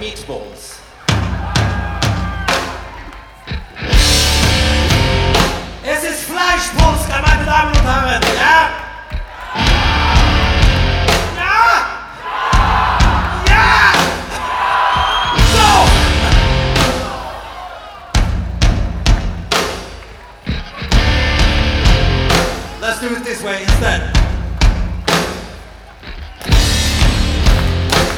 Meatballs. Es ist Fleischpolska, meine Damen und Herren, ja? Ja! Ja! So! Let's do it this way instead.